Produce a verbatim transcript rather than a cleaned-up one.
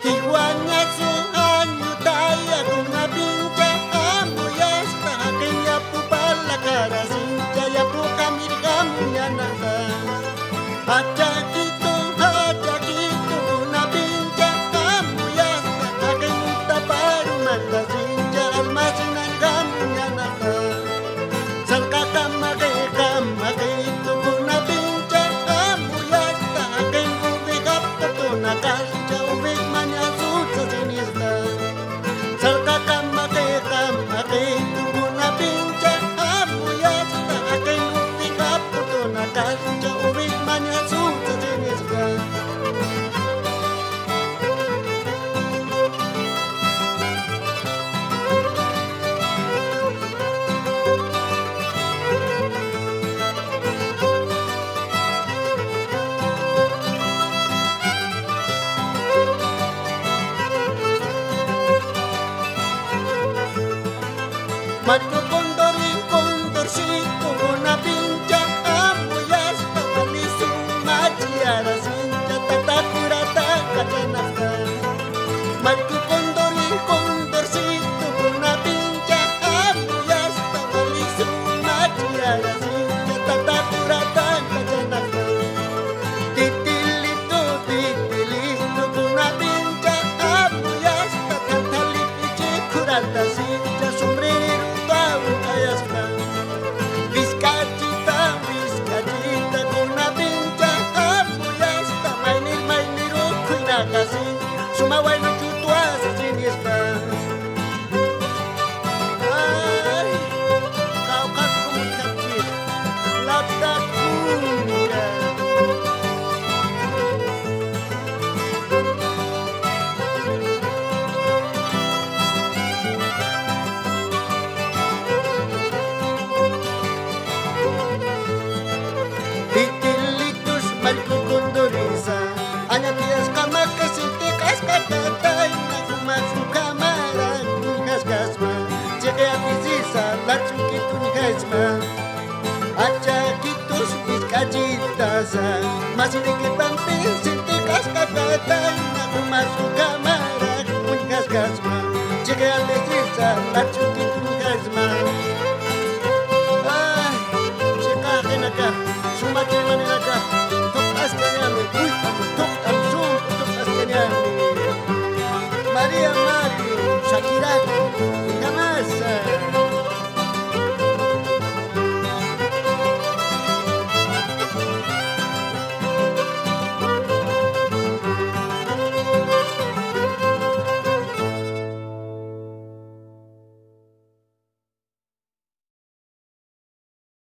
Iwanyasu anyutaya kuna pincha amuyasta kenya pupala cara sincha ya puka mirgamu yanaka acha kito acha kito kuna pincha amuyasta kenya paru mata sincha almasinan gamu yanaka salka kama ke kama ke itu kuna pincha amuyasta kenya ubegap to nakalcha ubeg salka kama ke kama ke tubu na pincha amuyas ta akin ubigap to na kalcha ubig manya suta sinisga Macho condori condorcito una pincha amuyas tabalisu machiara sincha tatakura takatanaka Macho condori condorcito una pincha amuyas tabalisu machiara sincha tatakura takatanaka Titilito titilito una pincha amuyas tatalipichi kurata sincha sombrero Vizcachita, vizcachita con una pincha amuyasta mainir mainiro kuina kasi suma bueno chutu asesiniesta Ay, kau kan kumukapit lapta kunga Titilitus malku kondorisa Anya tias kama kesinti kas katatai Nakumasu kamara kungas gasma Jeke afizisa lachu kitu ngasma Acha kitus vizcachitasa Masih deke pampin sinti kas katatai Nakumasu kamara kungas gasma Jeke afizisa lachu